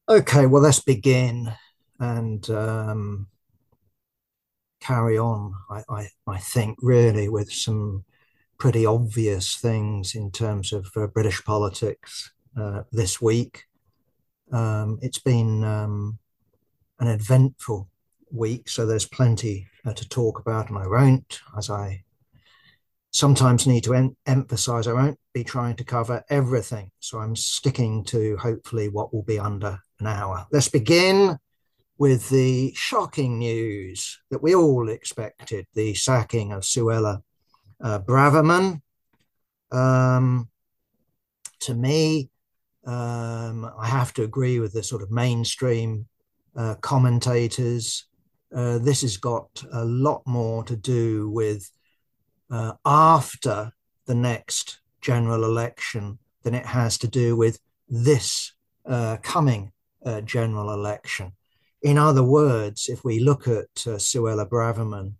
Okay, well, let's begin and carry on. I think really with some pretty obvious things in terms of British politics this week. It's been an eventful week, so there's plenty to talk about, and I won't, as I sometimes need to emphasize, I won't be trying to cover everything. So I'm sticking to hopefully what will be under an hour. Let's begin with the shocking news that we all expected, the sacking of Suella Braverman. Um, to me, I have to agree with the sort of mainstream commentators. This has got a lot more to do with after the next general election than it has to do with this coming general election. In other words, if we look at Suella Braverman,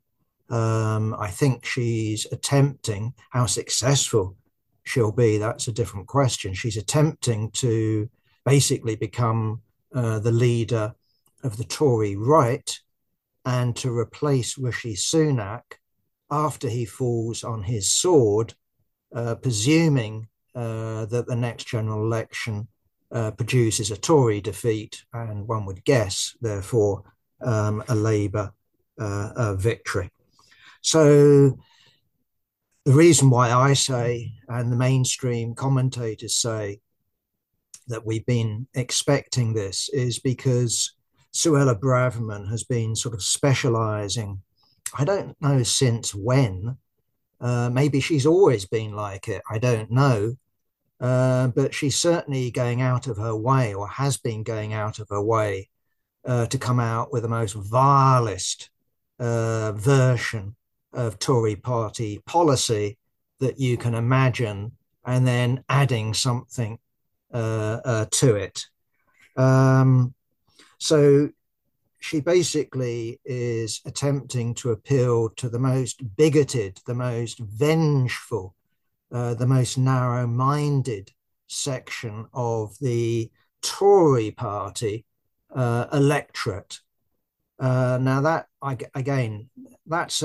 I think she's attempting, how successful she'll be, that's a different question. She's attempting to basically become the leader of the Tory right and to replace Rishi Sunak after he falls on his sword, presuming that the next general election produces a Tory defeat, and one would guess, therefore, a Labour victory. So the reason why I say, and the mainstream commentators say, that we've been expecting this is because Suella Braverman has been sort of specialising. I don't know since when. Maybe she's always been like it. I don't know. But she's certainly going out of her way, or has been going out of her way, to come out with the most vilest version of Tory party policy that you can imagine, and then adding something to it. Um, so she basically is attempting to appeal to the most bigoted, the most vengeful, the most narrow minded section of the Tory party electorate. Now, that, again, that's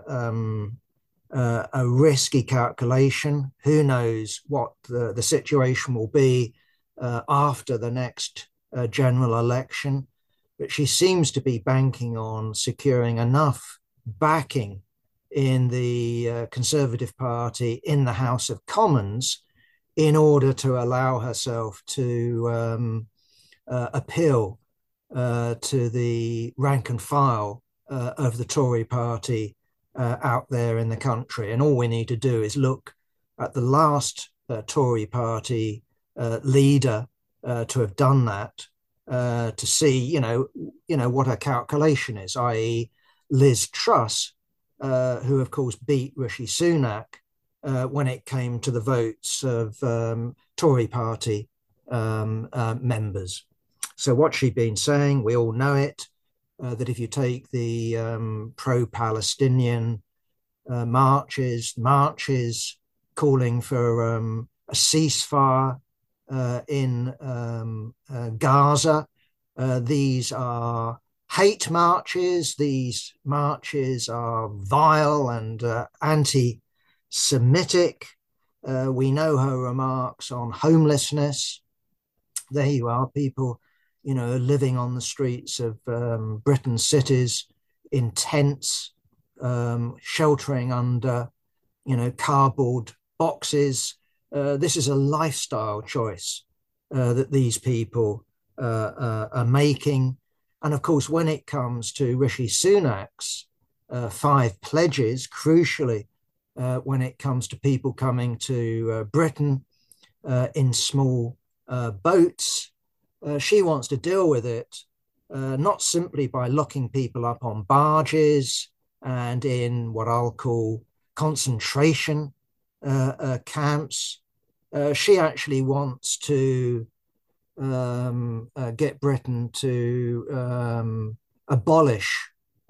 a risky calculation. Who knows what the situation will be after the next general election? But she seems to be banking on securing enough backing in the Conservative Party in the House of Commons in order to allow herself to appeal to the rank and file of the Tory party out there in the country. And all we need to do is look at the last Tory party leader to have done that, to see, what her calculation is, i.e., Liz Truss, who of course beat Rishi Sunak when it came to the votes of Tory party members. So what she'd been saying, we all know it, that if you take the pro-Palestinian marches calling for a ceasefire in Gaza, these are hate marches. These marches are vile and anti-Semitic. We know her remarks on homelessness. There you are, people, living on the streets of Britain's cities in tents, sheltering under, cardboard boxes. This is a lifestyle choice that these people are making. And of course, when it comes to Rishi Sunak's 5 pledges, crucially, when it comes to people coming to Britain in small boats, she wants to deal with it not simply by locking people up on barges and in what I'll call concentration camps. She actually wants to get Britain to abolish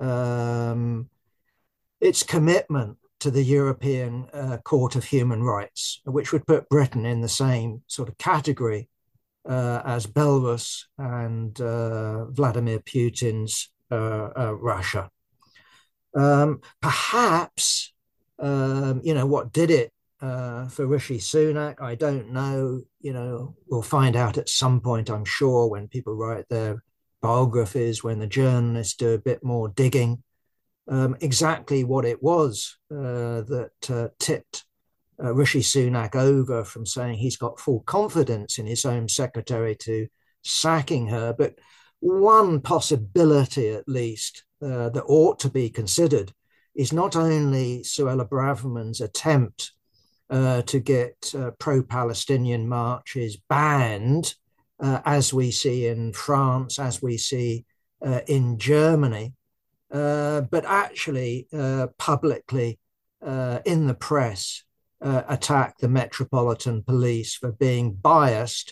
its commitment to the European Court of Human Rights, which would put Britain in the same sort of category as Belarus and Vladimir Putin's Russia. Perhaps, what did it for Rishi Sunak? I don't know. We'll find out at some point, I'm sure, when people write their biographies, when the journalists do a bit more digging, exactly what it was that tipped Rishi Sunak over from saying he's got full confidence in his Home Secretary to sacking her. But one possibility, at least, that ought to be considered is not only Suella Braverman's attempt to get pro-Palestinian marches banned, as we see in France, as we see in Germany, but actually publicly in the press attack the Metropolitan Police for being biased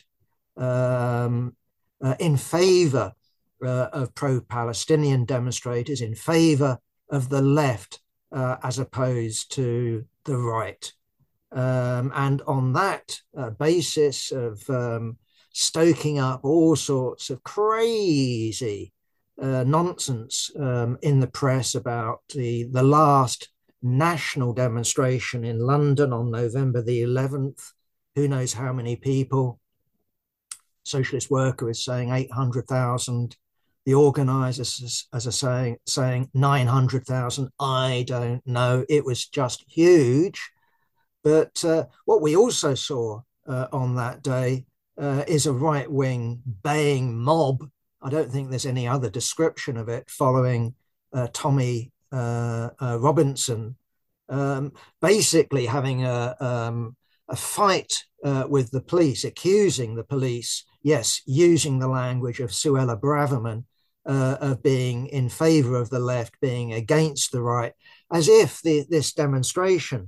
in favor of pro-Palestinian demonstrators, in favor of the left as opposed to the right. And on that basis of stoking up all sorts of crazy nonsense in the press about the last national demonstration in London on November the 11th. Who knows how many people? Socialist Worker is saying 800,000. The organisers are saying 900,000. I don't know. It was just huge. But what we also saw on that day is a right-wing baying mob. I don't think there's any other description of it, following Tommy Robinson, basically having a fight with the police, accusing the police, yes, using the language of Suella Braverman, of being in favor of the left, being against the right, as if this demonstration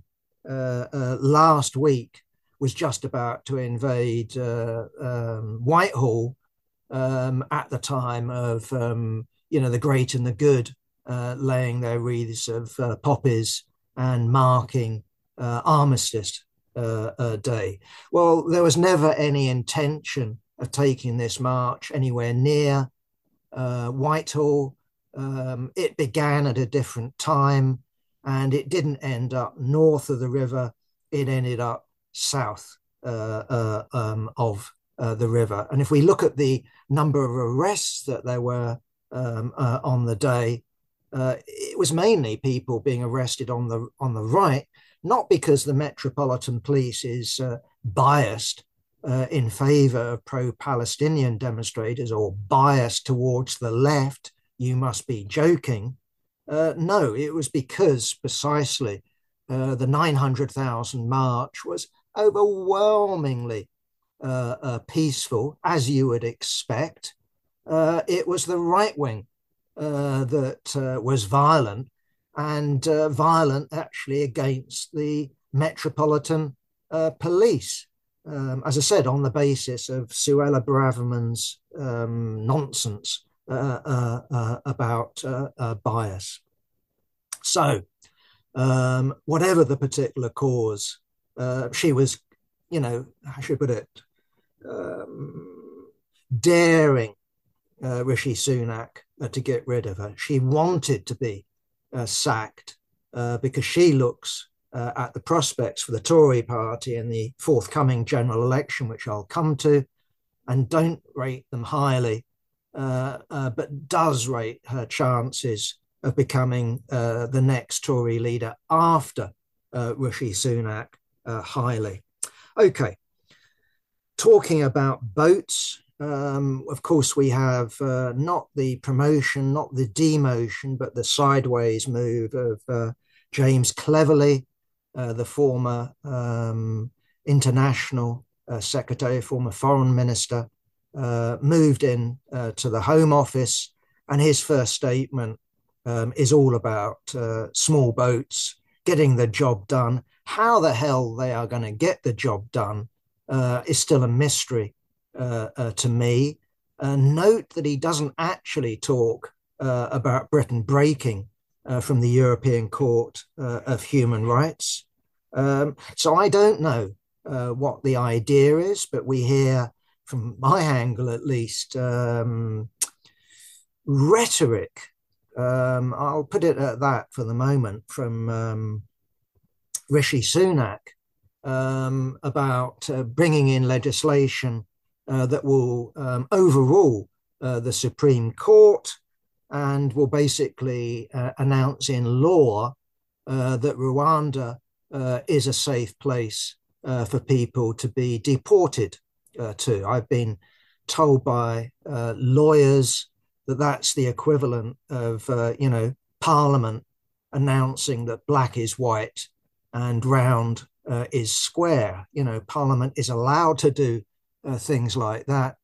last week was just about to invade Whitehall at the time of, the great and the good laying their wreaths of poppies and marking Armistice Day. Well, there was never any intention of taking this march anywhere near Whitehall. It began at a different time, and it didn't end up north of the river. It ended up south of the river. And if we look at the number of arrests that there were on the day, it was mainly people being arrested on the right, not because the Metropolitan Police is biased in favor of pro-Palestinian demonstrators or biased towards the left. You must be joking. No, it was because precisely the 900,000 march was overwhelmingly peaceful, as you would expect. It was the right wing that was violent, and violent actually against the Metropolitan Police. As I said, on the basis of Suella Braverman's nonsense about bias. So, whatever the particular cause, she was, how should I put it, daring Rishi Sunak to get rid of her. She wanted to be sacked because she looks at the prospects for the Tory party in the forthcoming general election, which I'll come to, and don't rate them highly, but does rate her chances of becoming the next Tory leader after Rishi Sunak highly. Okay, talking about boats, of course, we have not the promotion, not the demotion, but the sideways move of James Cleverly, the former international secretary, former foreign minister, moved in to the Home Office, and his first statement is all about small boats getting the job done. How the hell they are going to get the job done is still a mystery to me. Note that he doesn't actually talk about Britain breaking from the European Court of Human Rights. So I don't know what the idea is, but we hear from my angle at least, rhetoric. I'll put it at that for the moment from Rishi Sunak about bringing in legislation that will overrule the Supreme Court and will basically announce in law that Rwanda is a safe place for people to be deported to. I've been told by lawyers that that's the equivalent of, Parliament announcing that black is white and round is square. Parliament is allowed to do things like that.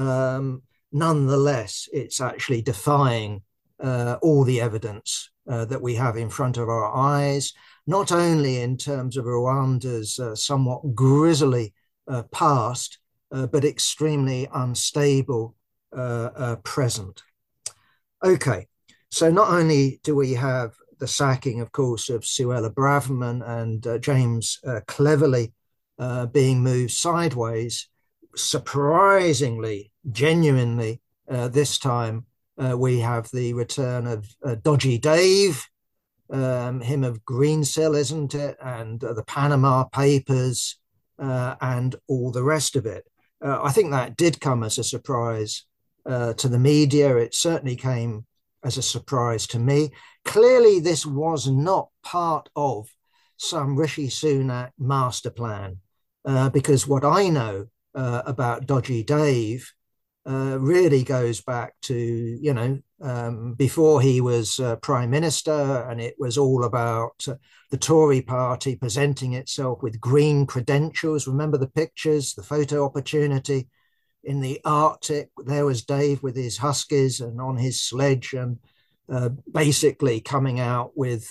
Nonetheless, it's actually defying all the evidence that we have in front of our eyes, not only in terms of Rwanda's somewhat grisly past, but extremely unstable present. Okay, so not only do we have the sacking, of course, of Suella Braverman and James Cleverly being moved sideways, surprisingly, genuinely, this time we have the return of Dodgy Dave, him of Greensill, isn't it? And the Panama Papers and all the rest of it. I think that did come as a surprise to the media. It certainly came as a surprise to me. Clearly, this was not part of some Rishi Sunak master plan, because what I know about Dodgy Dave really goes back to, before he was Prime Minister, and it was all about the Tory party presenting itself with green credentials. Remember the pictures, the photo opportunity in the Arctic? There was Dave with his huskies and on his sledge and basically coming out with,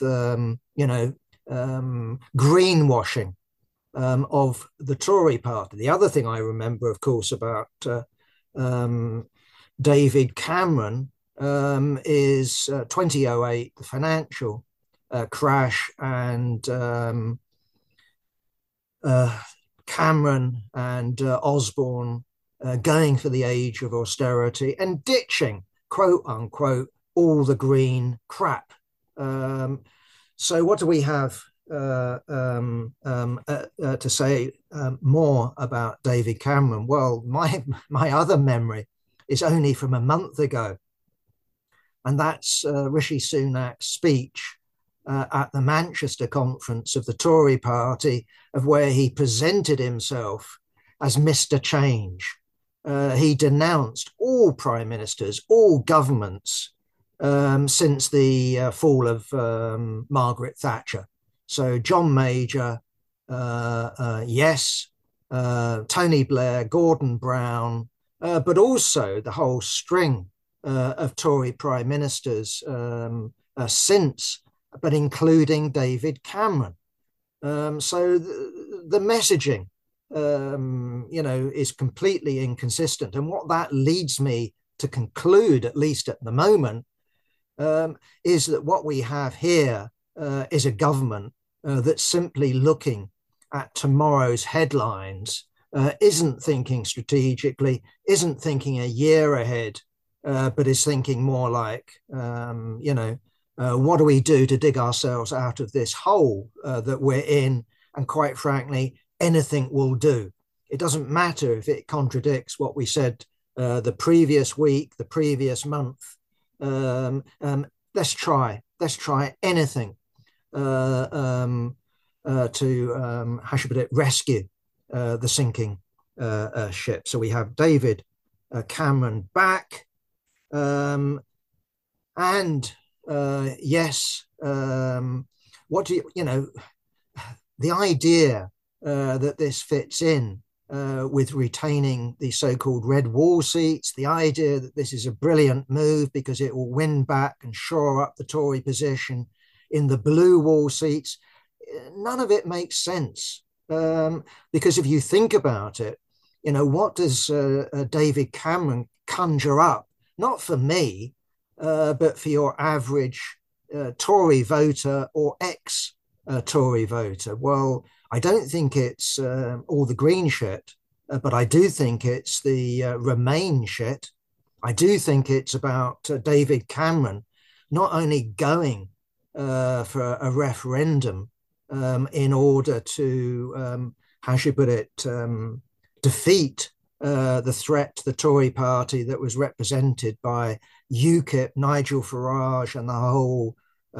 greenwashing of the Tory party. The other thing I remember, of course, about David Cameron is 2008, the financial crash, and Cameron and Osborne going for the age of austerity and ditching, quote unquote, all the green crap. So what do we have to say more about David Cameron? Well, my other memory is only from a month ago, and that's Rishi Sunak's speech at the Manchester conference of the Tory party, of where he presented himself as Mr. Change. He denounced all prime ministers, all governments since the fall of Margaret Thatcher. So John Major, yes, Tony Blair, Gordon Brown, but also the whole string of Tory prime ministers since, but including David Cameron. So the messaging, is completely inconsistent. And what that leads me to conclude, at least at the moment, is that what we have here is a government that's simply looking at tomorrow's headlines, isn't thinking strategically, isn't thinking a year ahead, but is thinking more like, what do we do to dig ourselves out of this hole that we're in? And quite frankly, anything will do. It doesn't matter if it contradicts what we said the previous week, the previous month. Let's try anything to rescue the sinking ship. So we have David Cameron back, and yes, what do the idea that this fits in with retaining the so-called red wall seats, the idea that this is a brilliant move because it will win back and shore up the Tory position in the blue wall seats, none of it makes sense. Because if you think about it, what does David Cameron conjure up? Not for me, but for your average Tory voter or ex-Tory voter. Well, I don't think it's all the green shit but I do think it's the Remain shit. I do think it's about David Cameron not only going for a referendum in order to, how should I put it, defeat the threat to the Tory party that was represented by UKIP, Nigel Farage, and the whole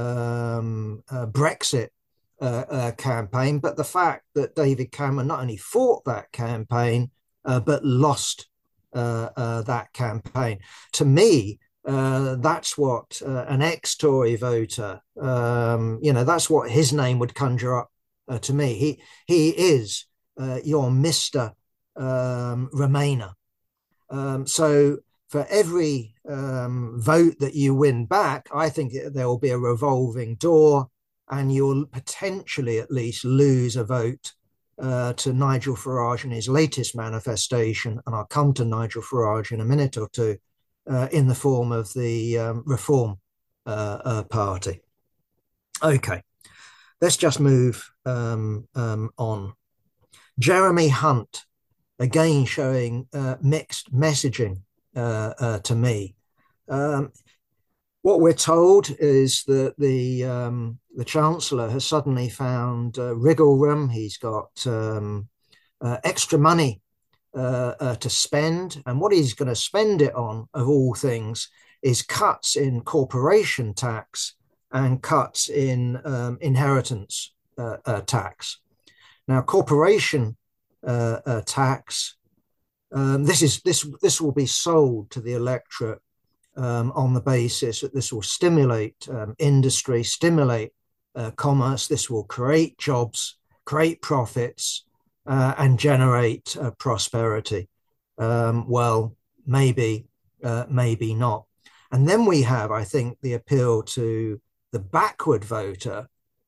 Brexit campaign, but the fact that David Cameron not only fought that campaign, but lost that campaign. To me, that's what an ex-Tory voter, that's what his name would conjure up to me. He is your Mr. Remainer. So for every vote that you win back, I think there will be a revolving door, and you'll potentially at least lose a vote to Nigel Farage in his latest manifestation, and I'll come to Nigel Farage in a minute or two, in the form of the Reform Party. Okay, let's just move on. Jeremy Hunt, again showing mixed messaging to me. What we're told is that the Chancellor has suddenly found wriggle room. He's got extra money to spend, and what he's going to spend it on, of all things, is cuts in corporation tax and cuts in inheritance tax. Now, corporation tax, this will be sold to the electorate on the basis that this will stimulate industry, stimulate commerce. This will create jobs, create profits, and generate prosperity. Well, maybe not. And then we have, I think, the appeal to the backward voter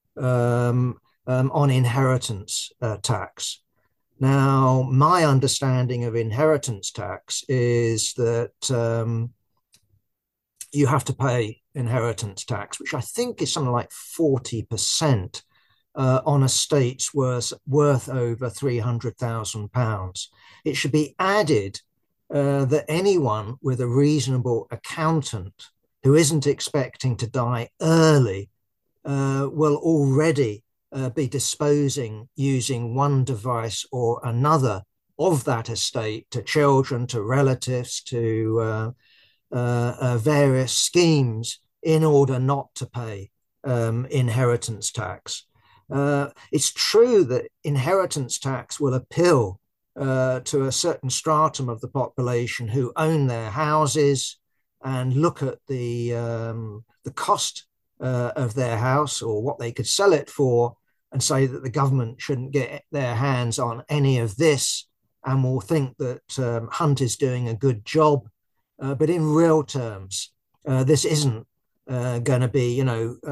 on inheritance tax. Now, my understanding of inheritance tax is that you have to pay inheritance tax, which I think is something like 40% on estates worth over £300,000. It should be added that anyone with a reasonable accountant who isn't expecting to die early will already be disposing, using one device or another, of that estate to children, to relatives, to various schemes in order not to pay inheritance tax. It's true that inheritance tax will appeal to a certain stratum of the population who own their houses and look at the cost of their house or what they could sell it for, and say that the government shouldn't get their hands on any of this, and will think that Hunt is doing a good job. But in real terms, this isn't going to be,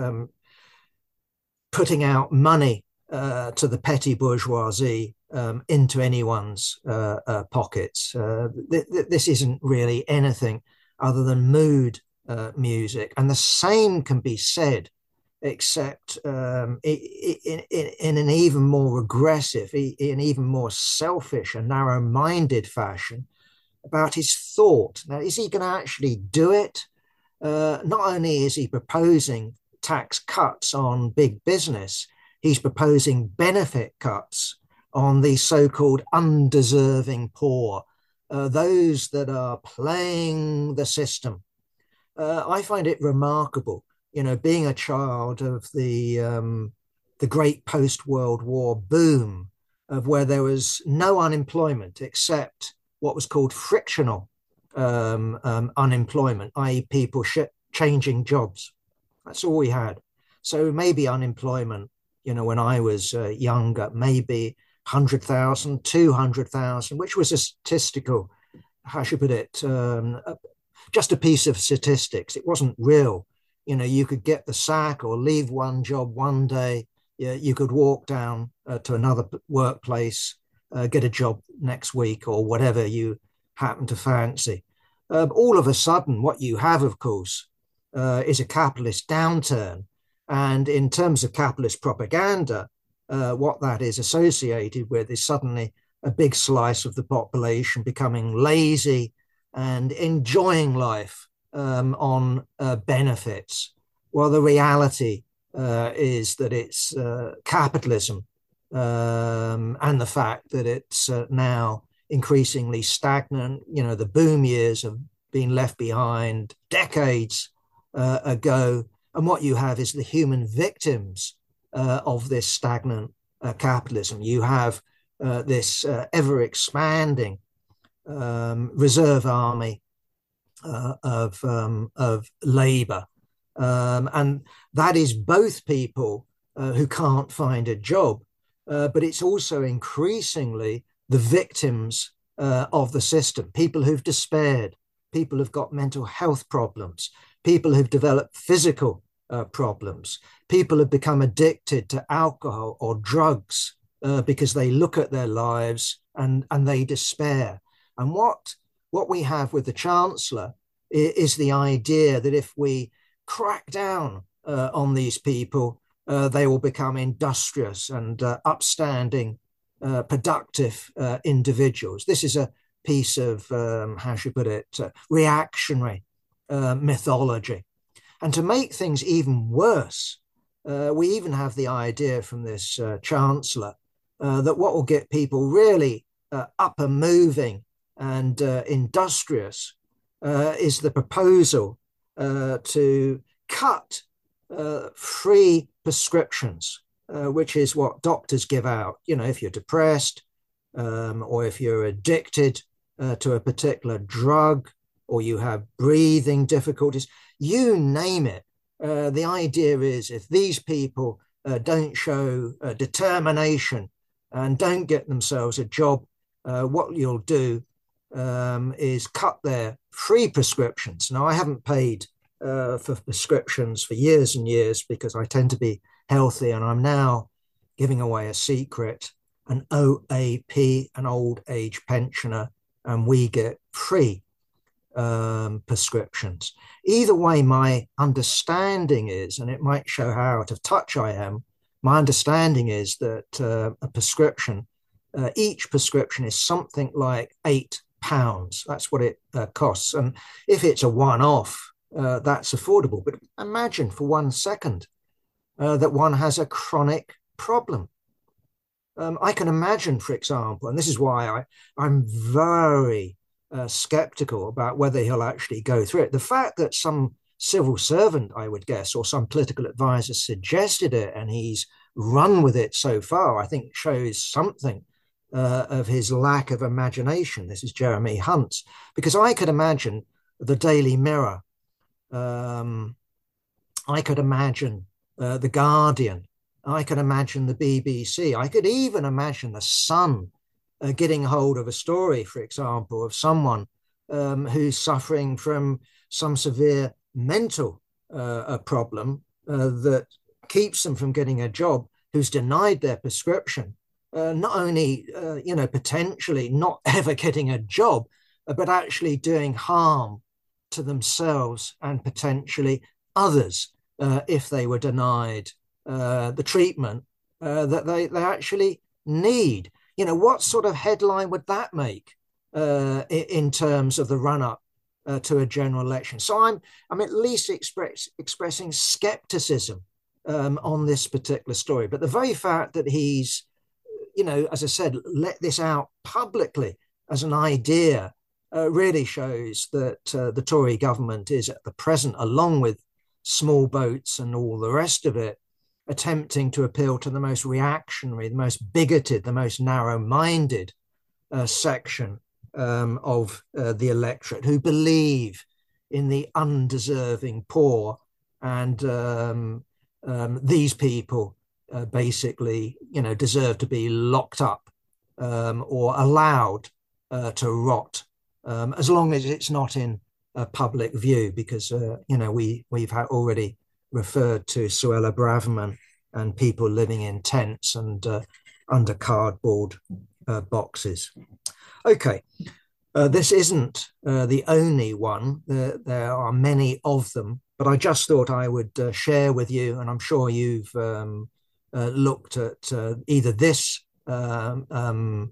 putting out money to the petty bourgeoisie into anyone's pockets. This isn't really anything other than mood music. And the same can be said, except in an even more regressive, in even more selfish and narrow-minded fashion, about his thought. Now, is he going to actually do it? Not only is he proposing tax cuts on big business, he's proposing benefit cuts on the so-called undeserving poor, those that are playing the system. I find it remarkable, being a child of the great post-World War boom, of where there was no unemployment except what was called frictional unemployment, i.e. people changing jobs. That's all we had. So maybe unemployment, when I was younger, maybe 100,000, 200,000, which was a statistical, how should I put it, just a piece of statistics. It wasn't real. You could get the sack or leave one job one day. You could walk down to another workplace, get a job next week or whatever you happen to fancy. All of a sudden, what you have, of course, is a capitalist downturn. And in terms of capitalist propaganda, what that is associated with is suddenly a big slice of the population becoming lazy and enjoying life on benefits, while the reality is that it's capitalism and the fact that it's now increasingly stagnant. You know, the boom years have been left behind decades ago. And what you have is the human victims of this stagnant capitalism. You have this ever expanding reserve army of labor. And that is both people who can't find a job, but it's also increasingly the victims of the system, people who've despaired, people who've got mental health problems, people who've developed physical problems, people have become addicted to alcohol or drugs because they look at their lives and they despair. And what we have with the Chancellor is the idea that if we crack down on these people, they will become industrious and upstanding, productive individuals. This is a piece of, how should I put it, reactionary mythology. And to make things even worse, we even have the idea from this Chancellor that what will get people really up and moving and industrious is the proposal to cut free prescriptions, which is what doctors give out. You know, if you're depressed or if you're addicted to a particular drug or you have breathing difficulties, you name it. The idea is if these people don't show determination and don't get themselves a job, what you'll do is cut their free prescriptions. Now, I haven't paid for prescriptions for years and years because I tend to be healthy, and I'm now giving away a secret, an OAP, an old age pensioner, and we get free prescriptions. Either way, my understanding is, and it might show how out of touch I am, my understanding is that a prescription, each prescription is something like £8. That's what it costs. And if it's a one-off, that's affordable. But imagine for 1 second that one has a chronic problem. I can imagine, for example, and this is why I'm very skeptical about whether he'll actually go through it. The fact that some civil servant, I would guess, or some political advisor suggested it and he's run with it so far, I think shows something of his lack of imagination. This is Jeremy Hunt's, because I could imagine the Daily Mirror, I could imagine the Guardian, I could imagine the BBC, I could even imagine the Sun getting hold of a story, for example, of someone who's suffering from some severe mental problem that keeps them from getting a job, who's denied their prescription, not only, potentially not ever getting a job, but actually doing harm to themselves and potentially others if they were denied the treatment that they actually need. You know, what sort of headline would that make in terms of the run-up to a general election? So I'm at least expressing skepticism on this particular story. But the very fact that he's, as I said, let this out publicly as an idea really shows that the Tory government is at the present, along with small boats and all the rest of it, attempting to appeal to the most reactionary, the most bigoted, the most narrow-minded section of the electorate, who believe in the undeserving poor, and these people basically, deserve to be locked up or allowed to rot, as long as it's not in public view, because we've already referred to Suella Braverman and people living in tents and under cardboard boxes. Okay, this isn't the only one. There are many of them, but I just thought I would share with you, and I'm sure you've looked at either this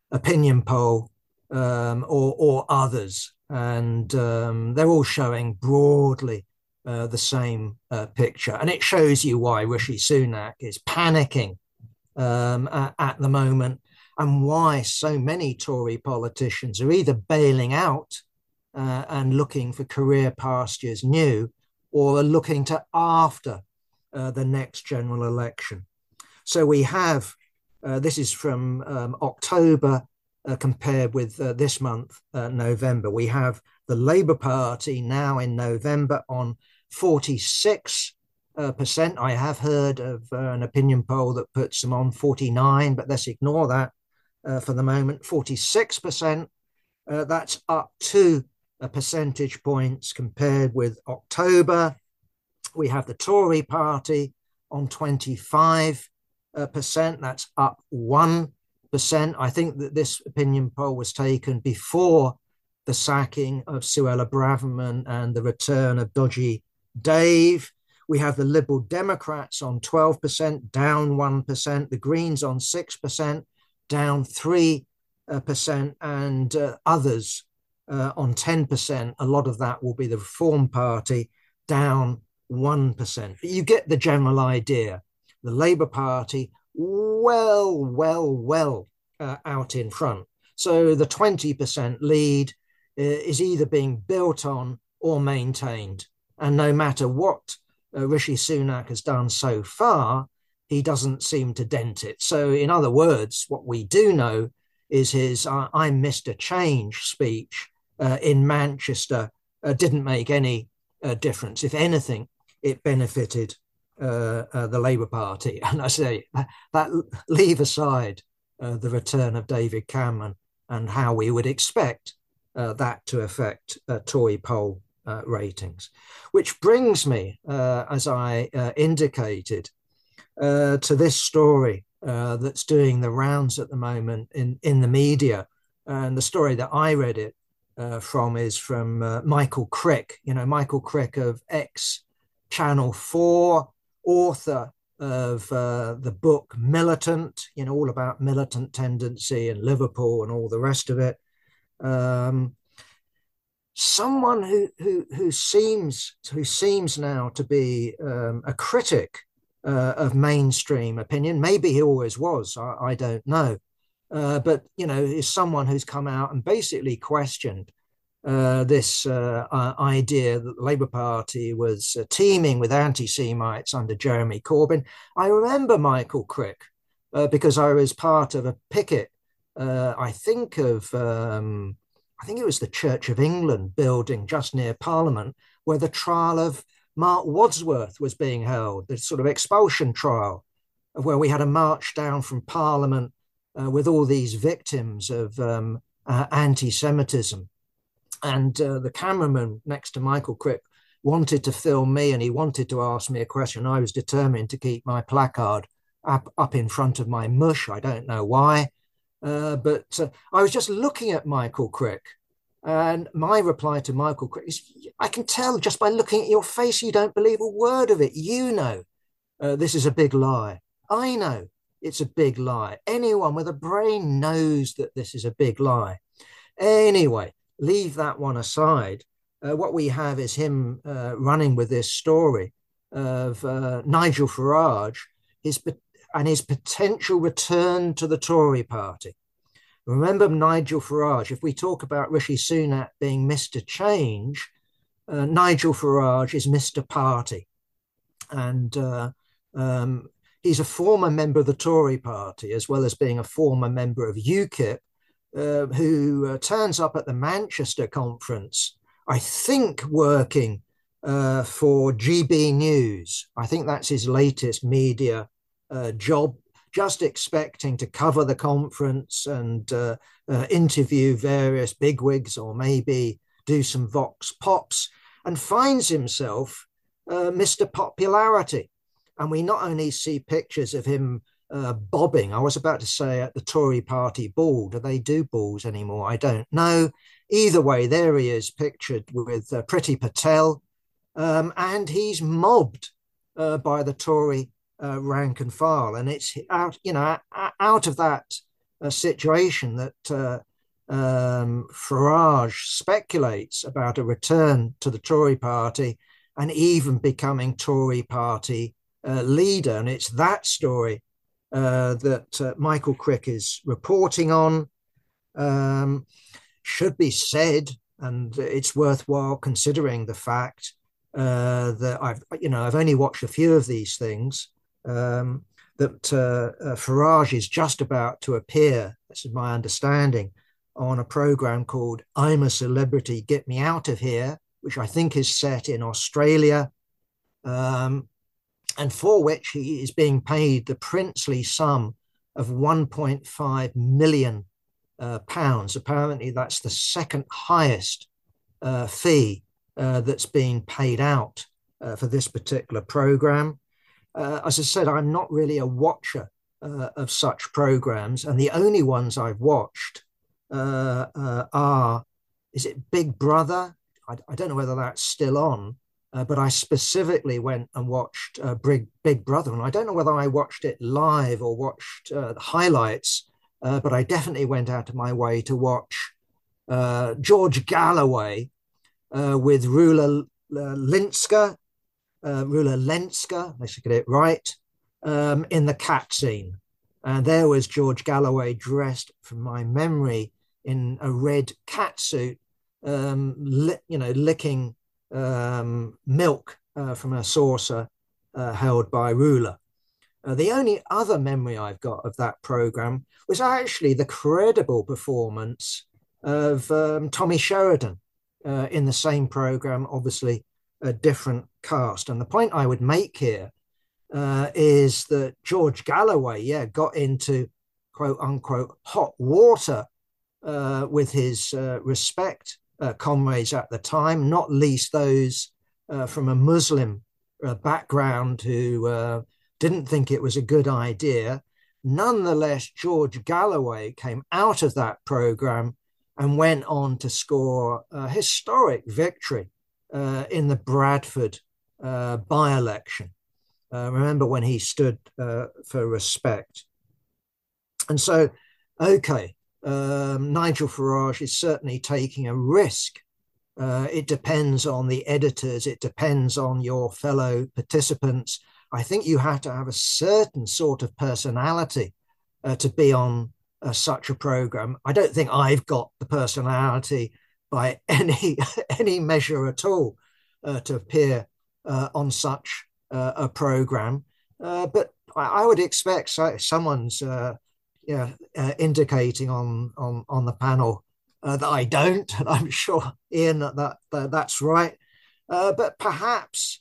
opinion poll or others, and they're all showing broadly the same picture. And it shows you why Rishi Sunak is panicking at the moment, and why so many Tory politicians are either bailing out and looking for career pastures new, or are looking to after the next general election. So we have, this is from October compared with this month, November. We have the Labour Party now in November on 46%. I have heard of an opinion poll that puts them on 49, but let's ignore that for the moment. 46%, that's up 2 percentage points compared with October. We have the Tory Party on 25%, that's up 1%. I think that this opinion poll was taken before the sacking of Suella Braverman and the return of Dodgy Dave. We have the Liberal Democrats on 12%, down 1%, the Greens on 6%, down 3%, and others on 10%. A lot of that will be the Reform Party, down 1%. But you get the general idea. The Labour Party well out in front. So the 20% lead is either being built on or maintained. And no matter what Rishi Sunak has done so far, he doesn't seem to dent it. So in other words, what we do know is his I'm Mr. Change speech in Manchester didn't make any difference. If anything, it benefited the Labour Party. And I say that leave aside the return of David Cameron and how we would expect that to affect Tory poll ratings. Which brings me, as I indicated, to this story that's doing the rounds at the moment in the media. And the story that I read it from is from Michael Crick, Michael Crick of X Channel 4, author of the book Militant, all about militant tendency and Liverpool and all the rest of it. Someone who seems now to be a critic of mainstream opinion. Maybe he always was. I don't know. But is someone who's come out and basically questioned this idea that the Labour Party was teeming with anti-Semites under Jeremy Corbyn. I remember Michael Crick because I was part of a picket. I think it was the Church of England building just near Parliament, where the trial of Mark Wadsworth was being held, the sort of expulsion trial, where we had a march down from Parliament with all these victims of anti-Semitism. And the cameraman next to Michael Crick wanted to film me, and he wanted to ask me a question. I was determined to keep my placard up in front of my mush. I don't know why. But I was just looking at Michael Crick, and my reply to Michael Crick is, I can tell just by looking at your face, you don't believe a word of it. This is a big lie. I know it's a big lie. Anyone with a brain knows that this is a big lie. Anyway, leave that one aside. What we have is him running with this story of Nigel Farage, his potential return to the Tory party. Remember Nigel Farage, if we talk about Rishi Sunak being Mr. Change, Nigel Farage is Mr. Party. And he's a former member of the Tory party, as well as being a former member of UKIP, who turns up at the Manchester conference, I think working for GB News. I think that's his latest media job, just expecting to cover the conference and interview various bigwigs or maybe do some vox pops, and finds himself Mr. Popularity. And we not only see pictures of him bobbing, I was about to say at the Tory party ball. Do they do balls anymore? I don't know. Either way, there he is pictured with Priti Patel, and he's mobbed by the Tory rank and file. And it's out of that situation that Farage speculates about a return to the Tory party and even becoming Tory party leader. And it's that story that Michael Crick is reporting on. Should be said, and it's worthwhile considering the fact that I've only watched a few of these things. That Farage is just about to appear, this is my understanding, on a program called I'm a Celebrity, Get Me Out of Here, which I think is set in Australia, and for which he is being paid the princely sum of 1.5 million pounds. Apparently, that's the second highest fee that's been paid out for this particular program. As I said, I'm not really a watcher of such programs, and the only ones I've watched are, is it Big Brother? I don't know whether that's still on, but I specifically went and watched Big Brother, and I don't know whether I watched it live or watched the highlights, but I definitely went out of my way to watch George Galloway with Rula Lenska, let's get it right, in the cat scene. And there was George Galloway dressed, from my memory, in a red cat suit, licking milk from a saucer held by Rula. The only other memory I've got of that program was actually the credible performance of Tommy Sheridan in the same program, obviously a different cast. And the point I would make here is that George Galloway, got into quote unquote hot water with his respect comrades at the time, not least those from a Muslim background who didn't think it was a good idea. Nonetheless, George Galloway came out of that program and went on to score a historic victory in the Bradford by-election. Remember when he stood for respect. And so, okay, Nigel Farage is certainly taking a risk. It depends on the editors. It depends on your fellow participants. I think you have to have a certain sort of personality to be on such a program. I don't think I've got the personality by any measure at all to appear on such a program. But I would expect someone's indicating on the panel that I don't, and I'm sure Ian that's right. But perhaps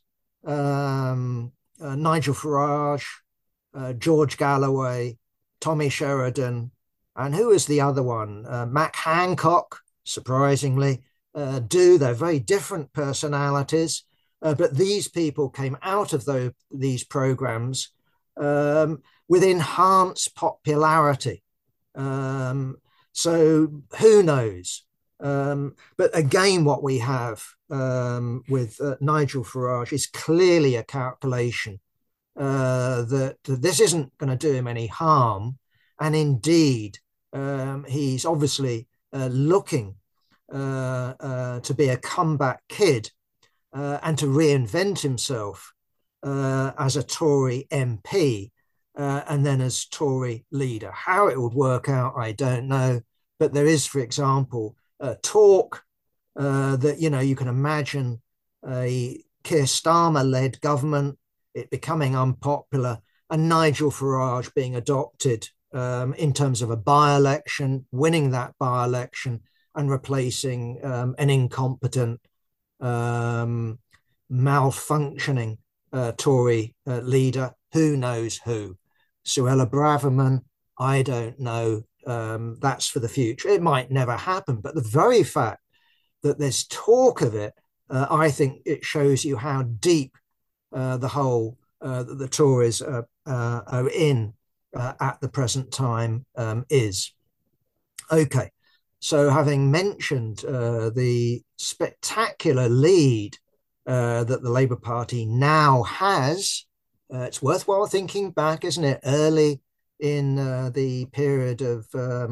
Nigel Farage, George Galloway, Tommy Sheridan, and who is the other one? Mac Hancock, surprisingly, they're very different personalities, but these people came out of these programs with enhanced popularity. So who knows? But again, what we have with Nigel Farage is clearly a calculation that this isn't going to do him any harm. And indeed, he's obviously looking to be a comeback kid and to reinvent himself as a Tory MP and then as Tory leader. How it would work out, I don't know. But there is, for example, talk that, you can imagine a Keir Starmer-led government, it becoming unpopular, and Nigel Farage being adopted in terms of a by-election, winning that by-election and replacing an incompetent, malfunctioning Tory leader. Who knows who? Suella Braverman, I don't know. That's for the future. It might never happen, but the very fact that there's talk of it, I think it shows you how deep the hole that the Tories are in at the present time is. Okay, so having mentioned the spectacular lead that the Labour Party now has, it's worthwhile thinking back, isn't it? Early in the period of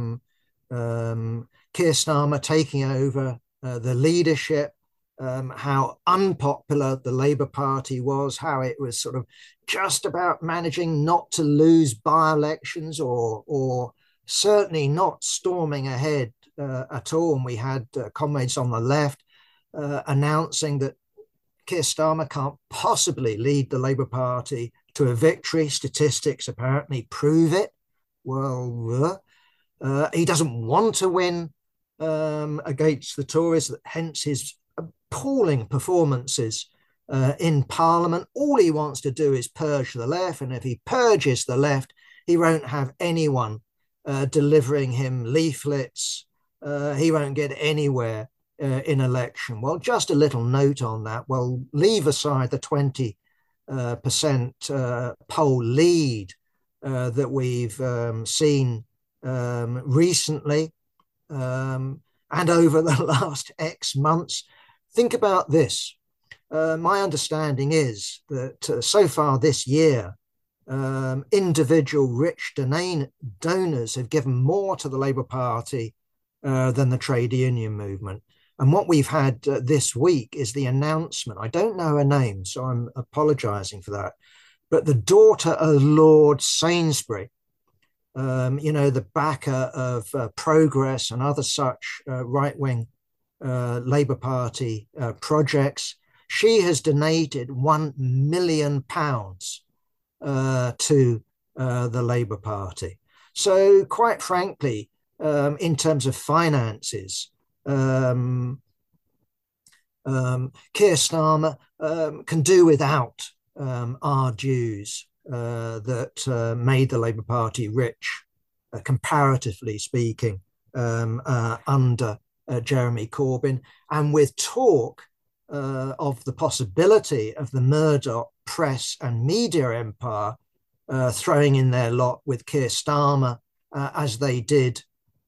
Keir Starmer taking over the leadership, how unpopular the Labour Party was, how it was sort of just about managing not to lose by-elections or certainly not storming ahead at all. And we had comrades on the left announcing that Keir Starmer can't possibly lead the Labour Party to a victory. Statistics apparently prove it. Well, he doesn't want to win against the Tories, hence his appalling performances in Parliament. All he wants to do is purge the left, and if he purges the left, he won't have anyone delivering him leaflets. He won't get anywhere in election. Well, just a little note on that. Well, leave aside the 20% poll lead that we've seen recently and over the last X months. Think about this. My understanding is that so far this year, individual rich donors have given more to the Labour Party than the trade union movement. And what we've had this week is the announcement. I don't know her name, so I'm apologising for that. But the daughter of Lord Sainsbury, the backer of Progress and other such right-wing Labour Party projects, she has donated £1 million to the Labour Party. So quite frankly, in terms of finances, Keir Starmer can do without our dues that made the Labour Party rich, comparatively speaking, under Jeremy Corbyn, and with talk of the possibility of the Murdoch press and media empire throwing in their lot with Keir Starmer, as they did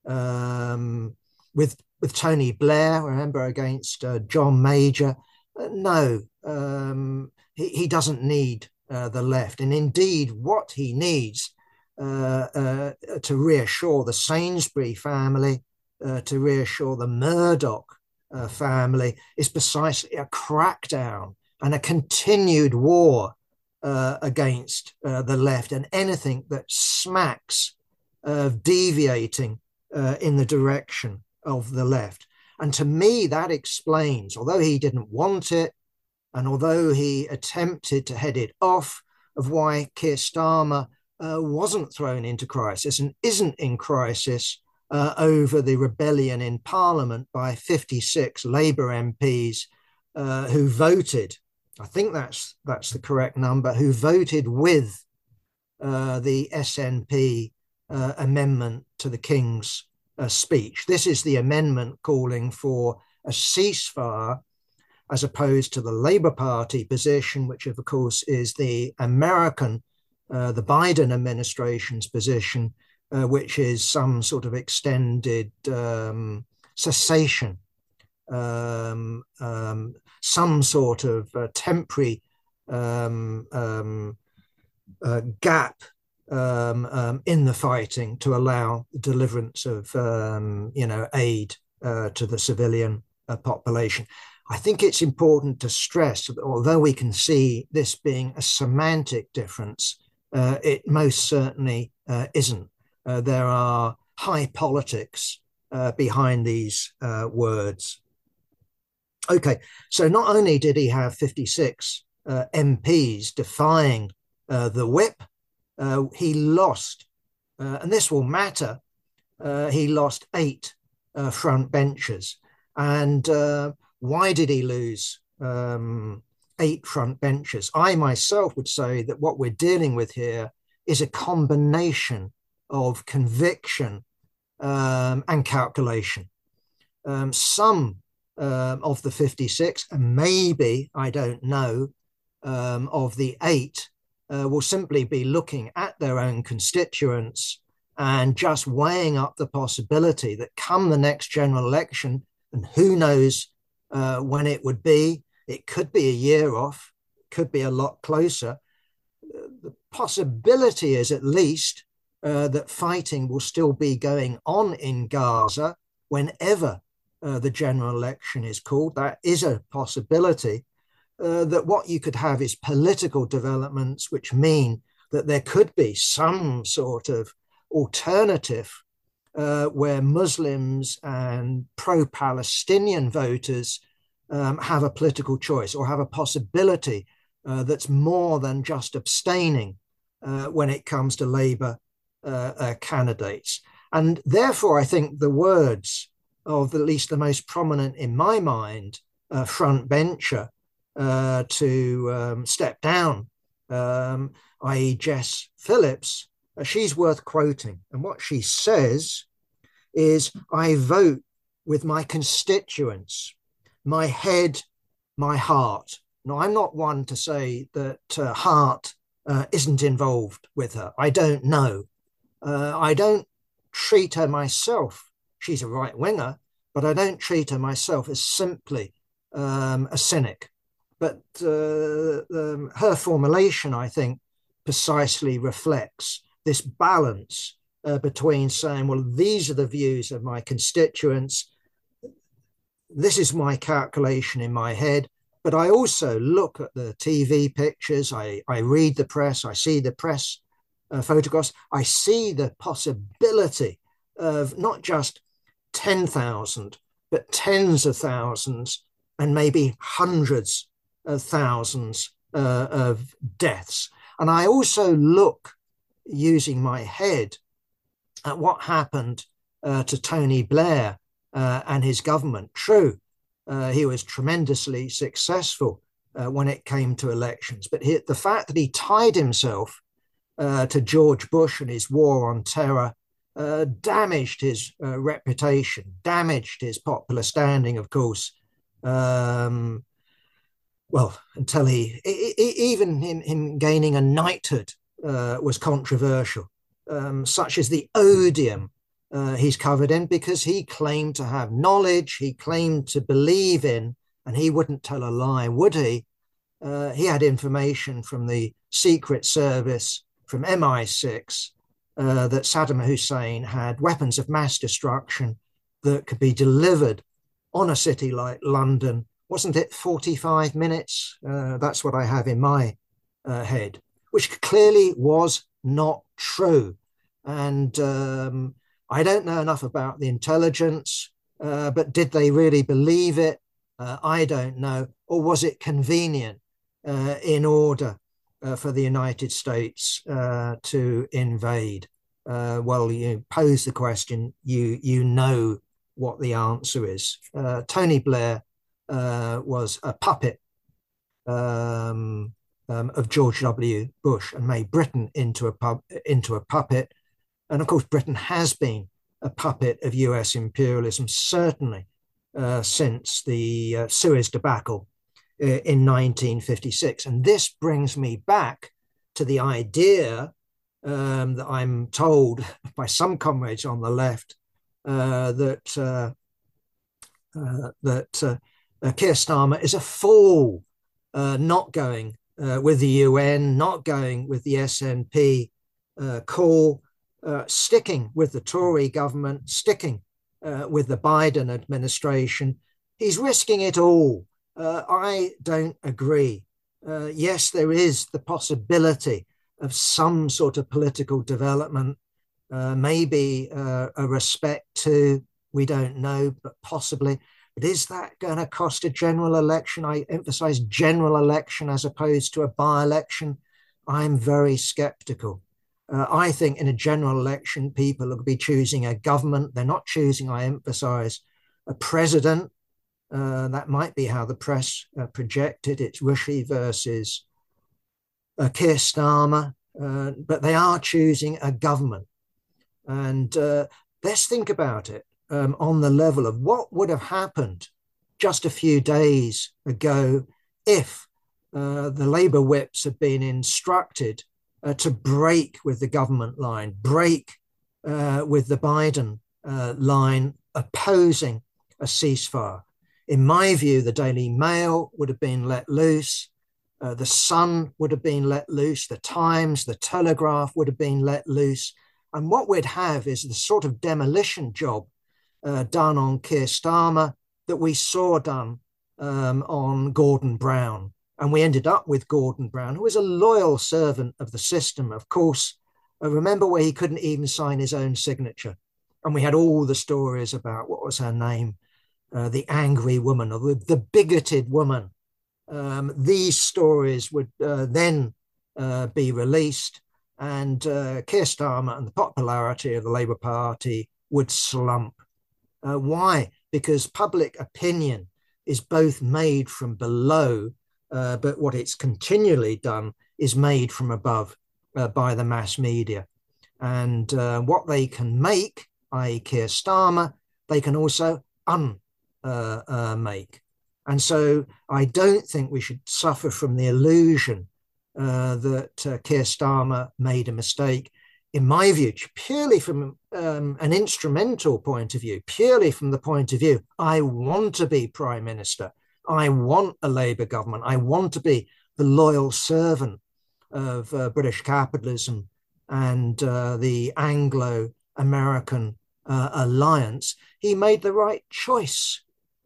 with Tony Blair, remember, against John Major. No, he doesn't need the left. And indeed, what he needs to reassure the Sainsbury family, to reassure the Murdoch family, is precisely a crackdown and a continued war against the left, and anything that smacks of deviating in the direction of the left. And to me, that explains, although he didn't want it, and although he attempted to head it off, of why Keir Starmer wasn't thrown into crisis and isn't in crisis over the rebellion in Parliament by 56 Labour MPs who voted, I think that's the correct number, who voted with the SNP amendment to the King's speech. This is the amendment calling for a ceasefire, as opposed to the Labour Party position, which of course is the American, the Biden administration's position, which is some sort of extended cessation, some sort of temporary gap in the fighting to allow deliverance of aid to the civilian population. I think it's important to stress that although we can see this being a semantic difference, it most certainly isn't. There are high politics behind these words. Okay, so not only did he have 56 MPs defying the whip, he lost, and this will matter, he lost 8 front benches. And why did he lose 8 front benches? I myself would say that what we're dealing with here is a combination of conviction and calculation. Some of the 56, and maybe, I don't know, of the 8 will simply be looking at their own constituents and just weighing up the possibility that come the next general election, and who knows when it would be, it could be a year off, could be a lot closer. The possibility is at least that fighting will still be going on in Gaza whenever the general election is called. That is a possibility. That what you could have is political developments, which mean that there could be some sort of alternative where Muslims and pro-Palestinian voters have a political choice or have a possibility that's more than just abstaining when it comes to Labour candidates. And therefore, I think the words of at least the most prominent in my mind front bencher to step down, i.e. Jess Phillips, she's worth quoting. And what she says is, I vote with my constituents, my head, my heart. Now, I'm not one to say that heart isn't involved with her. I don't know. I don't treat her myself. She's a right winger, but I don't treat her myself as simply a cynic. But her formulation, I think, precisely reflects this balance between saying, well, these are the views of my constituents. This is my calculation in my head. But I also look at the TV pictures. I read the press. I see the press photographs. I see the possibility of not just 10,000, but tens of thousands and maybe hundreds of thousands of deaths. And I also look, using my head, at what happened to Tony Blair and his government. True, he was tremendously successful when it came to elections, but the fact that he tied himself to George Bush and his war on terror damaged his reputation, damaged his popular standing, of course. Well, until even him gaining a knighthood was controversial, such as the odium he's covered in, because he claimed to have knowledge, he claimed to believe in, and he wouldn't tell a lie, would he? He had information from the Secret Service, from MI6, that Saddam Hussein had weapons of mass destruction that could be delivered on a city like London. Wasn't it 45 minutes? That's what I have in my head, which clearly was not true. And I don't know enough about the intelligence, but did they really believe it? I don't know. Or was it convenient in order for the United States to invade? Well, you pose the question, you know what the answer is. Tony Blair was a puppet of George W. Bush and made Britain into a puppet. And of course, Britain has been a puppet of US imperialism, certainly since the Suez debacle in 1956. And this brings me back to the idea that I'm told by some comrades on the left that Keir Starmer is a fool, not going with the UN, not going with the SNP call, sticking with the Tory government, sticking with the Biden administration. He's risking it all. I don't agree. Yes, there is the possibility of some sort of political development, maybe a respect to, we don't know, but possibly. But is that going to cost a general election? I emphasize general election as opposed to a by-election. I'm very skeptical. I think in a general election, people will be choosing a government. They're not choosing, I emphasize, a president. That might be how the press projected. It's Rishi versus Keir Starmer, but they are choosing a government. And let's think about it on the level of what would have happened just a few days ago if the Labour whips had been instructed to break with the government line, break with the Biden line, opposing a ceasefire. In my view, the Daily Mail would have been let loose. The Sun would have been let loose. The Times, the Telegraph would have been let loose. And what we'd have is the sort of demolition job done on Keir Starmer that we saw done on Gordon Brown. And we ended up with Gordon Brown, who was a loyal servant of the system. Of course, remember where he couldn't even sign his own signature. And we had all the stories about, what was her name? The angry woman, or the bigoted woman. These stories would then be released, and Keir Starmer and the popularity of the Labour Party would slump. Why? Because public opinion is both made from below, but what it's continually done is made from above by the mass media. And what they can make, i.e. Keir Starmer, they can also unmake. And so I don't think we should suffer from the illusion that Keir Starmer made a mistake. In my view, purely from an instrumental point of view, purely from the point of view, I want to be Prime Minister. I want a Labour government. I want to be the loyal servant of British capitalism and the Anglo-American alliance. He made the right choice.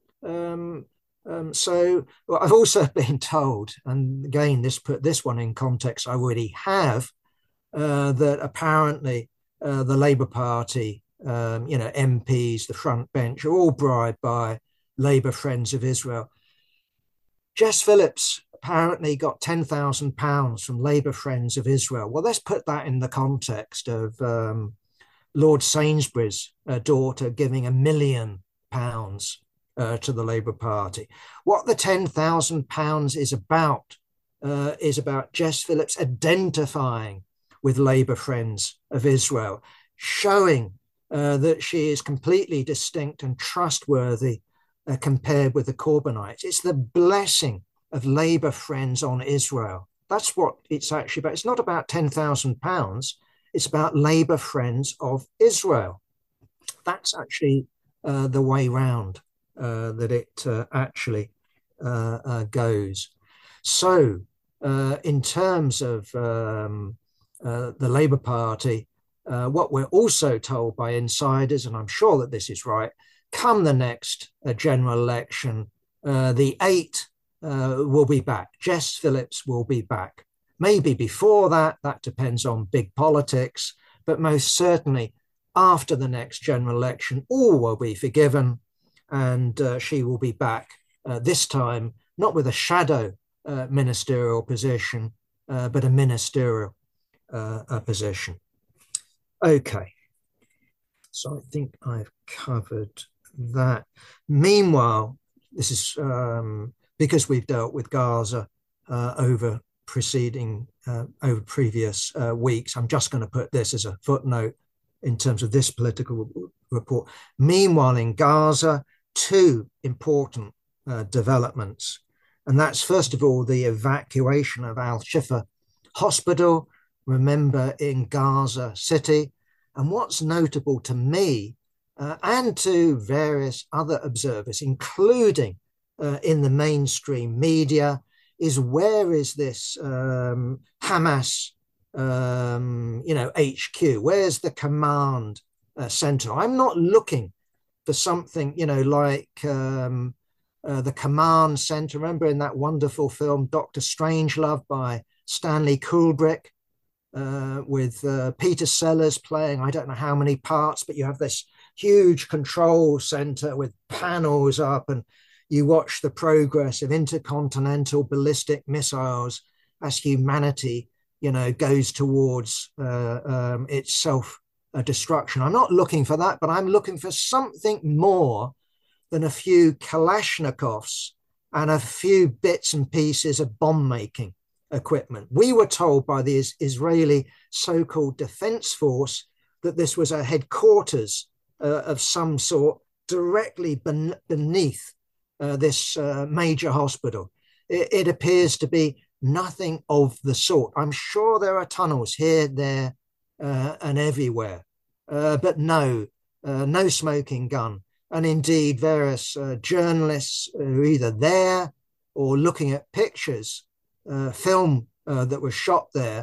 So I've also been told, and again, put this one in context, I already have, that apparently the Labour Party, MPs, the front bench, are all bribed by Labour Friends of Israel. Jess Phillips apparently got £10,000 from Labour Friends of Israel. Well, let's put that in the context of Lord Sainsbury's daughter giving £1 million to the Labour Party. What the £10,000 is about Jess Phillips identifying with Labour Friends of Israel, showing that she is completely distinct and trustworthy compared with the Corbynites. It's the blessing of Labour Friends on Israel. That's what it's actually about. It's not about £10,000. It's about Labour Friends of Israel. That's actually the way round that it actually goes. So in terms of the Labour Party, what we're also told by insiders, and I'm sure that this is right, come the next general election, the 8 will be back. Jess Phillips will be back. Maybe before that, that depends on big politics, but most certainly after the next general election, all will be forgiven, and she will be back, this time not with a shadow ministerial position, but a ministerial position. Okay, so I think I've covered that. Meanwhile, this is because we've dealt with Gaza over previous weeks. I'm just going to put this as a footnote in terms of this political report. Meanwhile, in Gaza, 2 important developments. And that's, first of all, the evacuation of Al-Shifa Hospital, remember, in Gaza City. And what's notable to me and to various other observers, including in the mainstream media, is where is this Hamas, HQ? Where's the command center? I'm not looking for something, like the command center. Remember in that wonderful film, Dr. Strangelove by Stanley Kubrick, with Peter Sellers playing, I don't know how many parts, but you have this huge control center with panels up, and you watch the progress of intercontinental ballistic missiles as humanity, goes towards its self-destruction. I'm not looking for that, but I'm looking for something more than a few Kalashnikovs and a few bits and pieces of bomb-making equipment. We were told by the Israeli so-called defense force that this was a headquarters of some sort directly beneath this major hospital. It appears to be nothing of the sort. I'm sure there are tunnels here, there, and everywhere, but no smoking gun. And indeed, various journalists who are either there or looking at pictures, film that was shot there,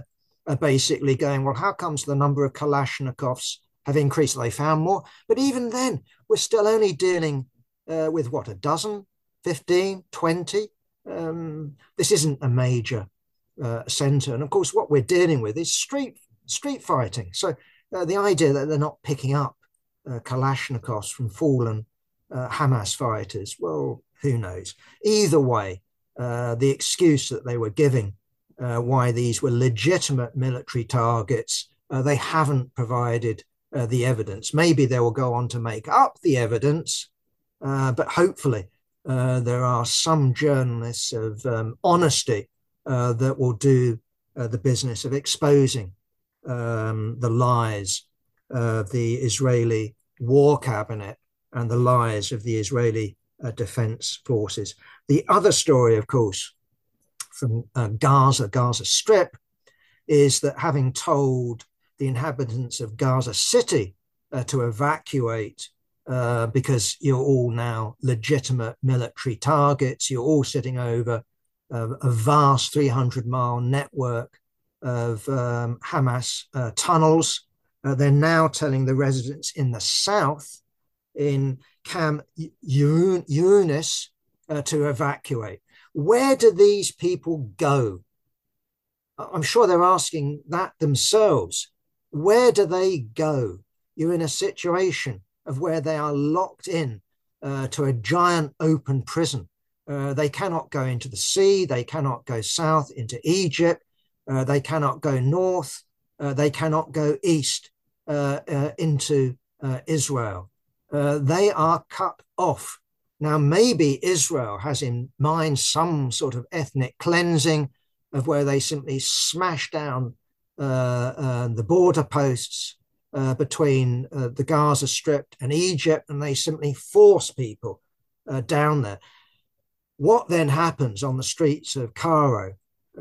basically going, well, how comes the number of Kalashnikovs have increased? They found more. But even then, we're still only dealing with what, a dozen, 15, 20? This isn't a major center. And of course, what we're dealing with is street fighting. So the idea that they're not picking up Kalashnikovs from fallen Hamas fighters, well, who knows? Either way, the excuse that they were giving why these were legitimate military targets, they haven't provided the evidence. Maybe they will go on to make up the evidence, but hopefully there are some journalists of honesty that will do the business of exposing the lies of the Israeli war cabinet and the lies of the Israeli defense forces. The other story, of course, from Gaza Strip, is that having told the inhabitants of Gaza City to evacuate because you're all now legitimate military targets, you're all sitting over a vast 300-mile network of Hamas tunnels. They're now telling the residents in the south, in Camp Yunis, to evacuate. Where do these people go? I'm sure they're asking that themselves. Where do they go? You're in a situation of where they are locked in to a giant open prison. They cannot go into the sea. They cannot go south into Egypt. They cannot go north. They cannot go east into Israel. They are cut off. Now, maybe Israel has in mind some sort of ethnic cleansing of where they simply smash down the border posts between the Gaza Strip and Egypt, and they simply force people down there. What then happens on the streets of Cairo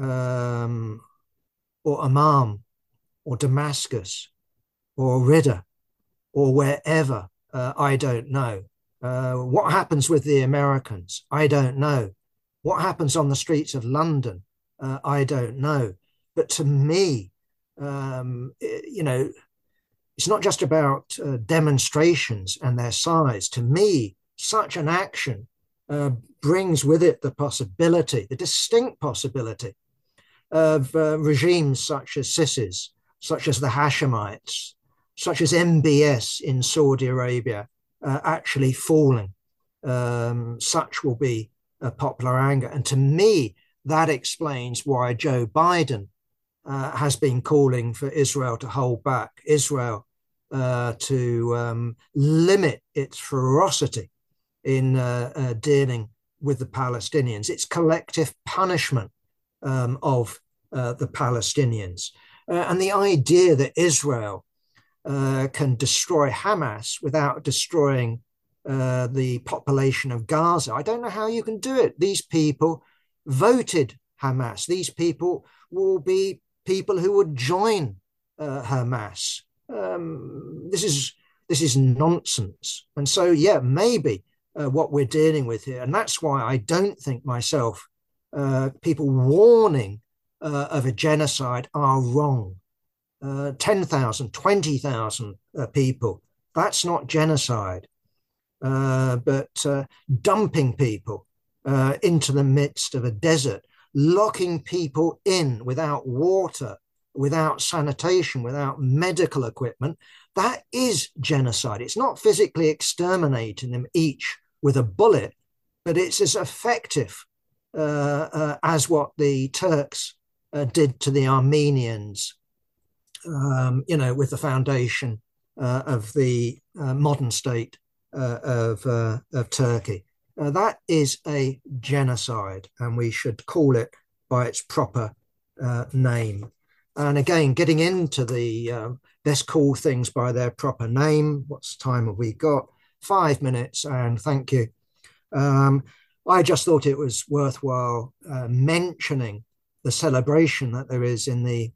or Amman or Damascus or Rida or wherever, I don't know. What happens with the Americans? I don't know. What happens on the streets of London? I don't know. But to me, it's not just about demonstrations and their size. To me, such an action brings with it the possibility, the distinct possibility of regimes such as Sisi's, such as the Hashemites, such as MBS in Saudi Arabia, actually falling. Such will be popular anger. And to me, that explains why Joe Biden has been calling for Israel to hold back, Israel to limit its ferocity in dealing with the Palestinians, its collective punishment of the Palestinians. And the idea that Israel can destroy Hamas without destroying the population of Gaza. I don't know how you can do it. These people voted Hamas. These people will be people who would join Hamas. This is nonsense. And so, yeah, maybe what we're dealing with here, and that's why I don't think myself people warning of a genocide are wrong. 10,000, 20,000 people, that's not genocide. But dumping people into the midst of a desert, locking people in without water, without sanitation, without medical equipment, that is genocide. It's not physically exterminating them each with a bullet, but it's as effective as what the Turks did to the Armenians, with the foundation of the modern state of Turkey. That is a genocide, and we should call it by its proper name. And again, getting into the let's call things by their proper name. What's time have we got? 5 minutes, and thank you. I just thought it was worthwhile mentioning the celebration that there is in the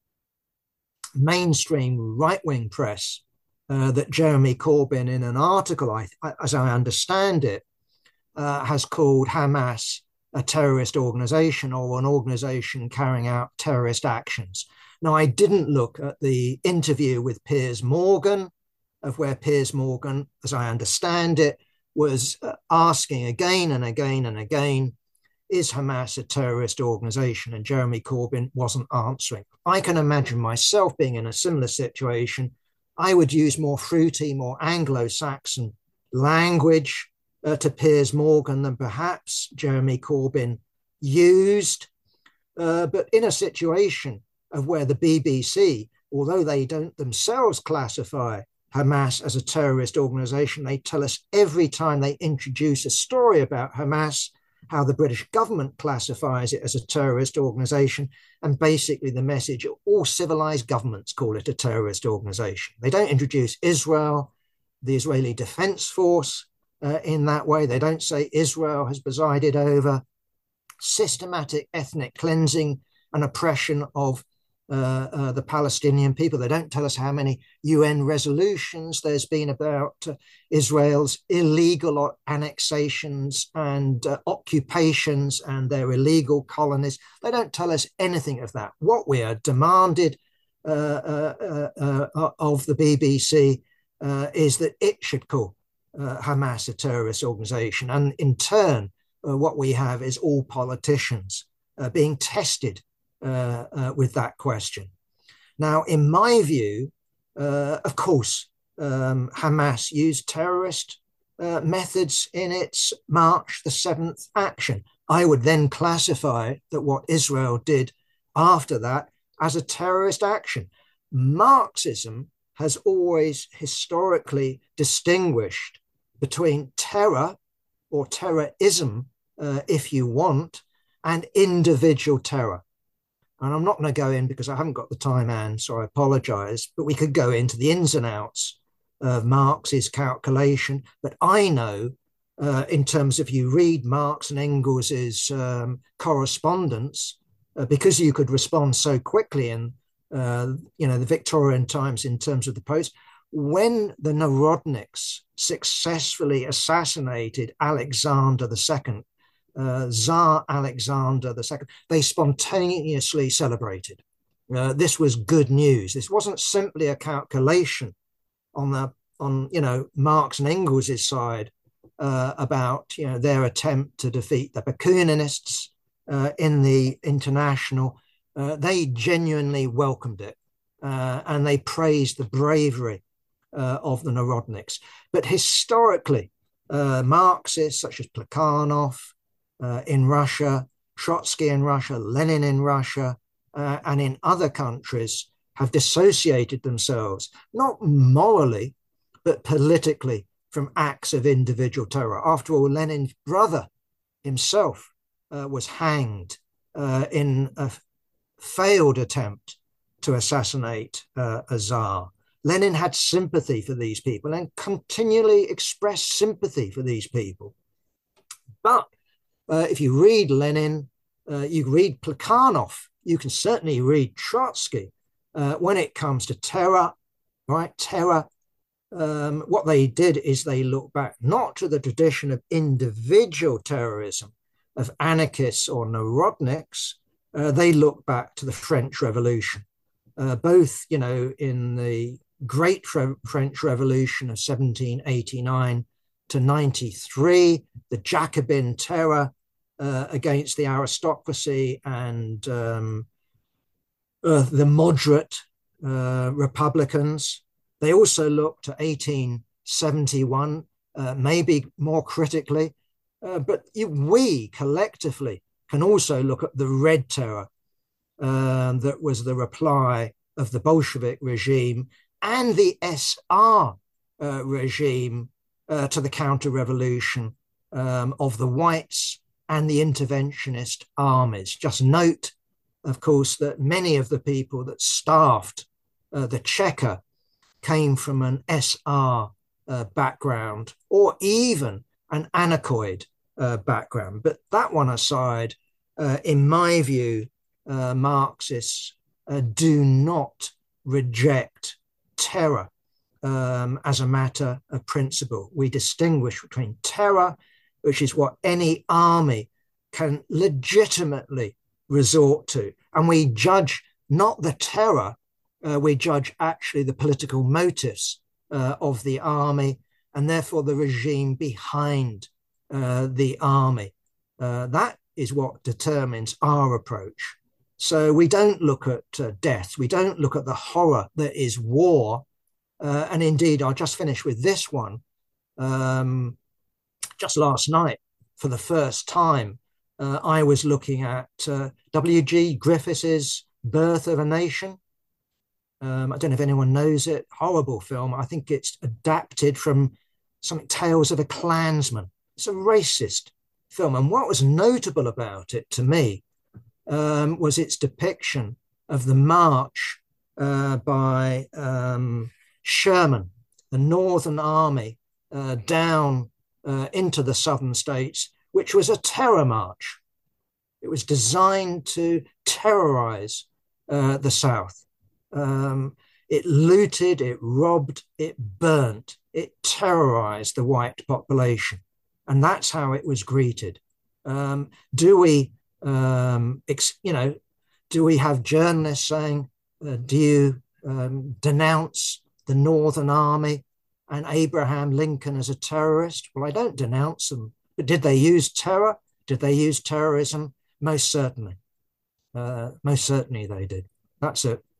mainstream right-wing press that Jeremy Corbyn, in an article, as I understand it, has called Hamas a terrorist organization or an organization carrying out terrorist actions. Now, I didn't look at the interview with Piers Morgan, of where Piers Morgan, as I understand it, was asking again and again and again, is Hamas a terrorist organization? And Jeremy Corbyn wasn't answering. I can imagine myself being in a similar situation. I would use more fruity, more Anglo-Saxon language to Piers Morgan than perhaps Jeremy Corbyn used. But in a situation of where the BBC, although they don't themselves classify Hamas as a terrorist organization, they tell us every time they introduce a story about Hamas how the British government classifies it as a terrorist organization. And basically the message, all civilized governments call it a terrorist organization. They don't introduce Israel, the Israeli Defense Force, in that way. They don't say Israel has presided over systematic ethnic cleansing and oppression of the Palestinian people. They don't tell us how many UN resolutions there's been about Israel's illegal annexations and occupations and their illegal colonies. They don't tell us anything of that. What we are demanded of the BBC is that it should call Hamas a terrorist organization. And in turn, what we have is all politicians being tested with that question. Now, in my view, of course, Hamas used terrorist methods in its March the 7th action. I would then classify that what Israel did after that as a terrorist action. Marxism has always historically distinguished between terror or terrorism, if you want, and individual terror. And I'm not going to go in because I haven't got the time, Anne, so I apologize, but we could go into the ins and outs of Marx's calculation. But I know, in terms of you read Marx and Engels's correspondence, because you could respond so quickly in the Victorian times in terms of the post, when the Narodniks successfully assassinated Alexander II, Tsar Alexander II, they spontaneously celebrated. This was good news. This wasn't simply a calculation on Marx and Engels' side about their attempt to defeat the Bakuninists in the International. They genuinely welcomed it and they praised the bravery of the Narodniks. But historically, Marxists such as Plekhanov in Russia, Trotsky in Russia, Lenin in Russia, and in other countries have dissociated themselves, not morally, but politically, from acts of individual terror. After all, Lenin's brother himself was hanged in a failed attempt to assassinate a Tsar. Lenin had sympathy for these people and continually expressed sympathy for these people. But if you read Lenin, you read Plekhanov, you can certainly read Trotsky. When it comes to terror, right? Terror, what they did is they looked back not to the tradition of individual terrorism of anarchists or Narodniks. They looked back to the French Revolution, both, in the Great French Revolution of 1789 to 93, the Jacobin terror against the aristocracy and the moderate Republicans. They also looked to 1871, maybe more critically, but we collectively can also look at the Red Terror that was the reply of the Bolshevik regime and the SR regime to the counter-revolution of the whites and the interventionist armies. Just note, of course, that many of the people that staffed the Cheka came from an SR background or even an anechoid background. But that one aside, in my view, Marxists do not reject terror as a matter of principle. We distinguish between terror, which is what any army can legitimately resort to, and we judge not the terror. We judge actually the political motives of the army and therefore the regime behind the army. That is what determines our approach. So we don't look at death. We don't look at the horror that is war. And indeed, I'll just finish with this one. Just last night, for the first time, I was looking at W.G. Griffiths' Birth of a Nation. I don't know if anyone knows it. Horrible film. I think it's adapted from something Tales of a Klansman. It's a racist film. And what was notable about it to me was its depiction of the march by Sherman, the Northern Army, down into the southern states, which was a terror march. It was designed to terrorize the South. It looted, it robbed, it burnt, it terrorized the white population. And that's how it was greeted. Do we, do we have journalists saying, do you denounce the Northern Army and Abraham Lincoln as a terrorist? Well, I don't denounce them. But did they use terror? Did they use terrorism? Most certainly. Most certainly they did. That's it.